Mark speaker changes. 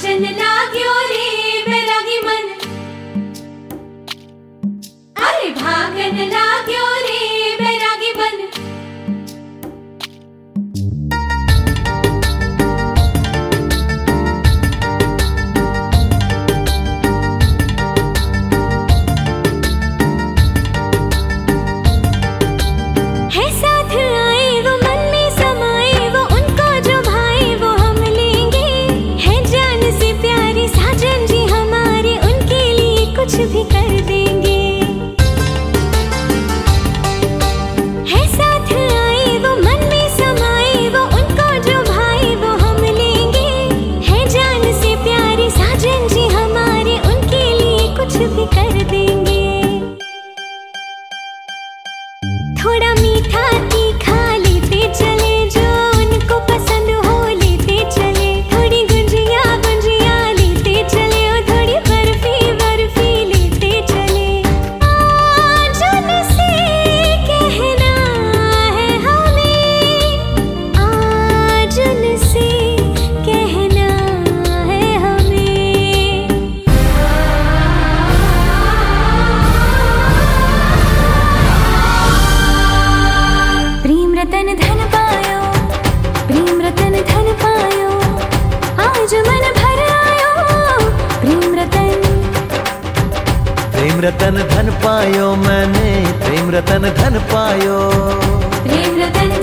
Speaker 1: नाचन लाग्यो रे बैरागी मन, अरे भागन लाग्यो रे बैरागी मन।
Speaker 2: है साथ आए वो मन में समाए, वो उनको जो भाए वो हम लेंगे। है जान से प्यारे साजन जी हमारे, उनके लिए कुछ भी कर देंगे। है साथ आए वो मन में समाए, वो उनको जो भाए वो हम लेंगे। है जान से प्यारे साजन जी हमारे, उनके लिए कुछ भी कर देंगे। थोड़ा मीठा तीखा लेते चले, जो उनको पसंद हो लेते चले। थोड़ी गुंजिया गुंजिया लेते चले, और थोड़ी बर्फी बर्फी लेते चले। आज उनसे कहना है हमें, आज उनसे कहना है हमें। प्रेम रतन धन पायो, प्रेम रतन धन पायो, आज मन भर आयो। प्रेम रतन
Speaker 3: धन पायो मैंने, प्रेम रतन धन पायो।
Speaker 1: प्रेम रतन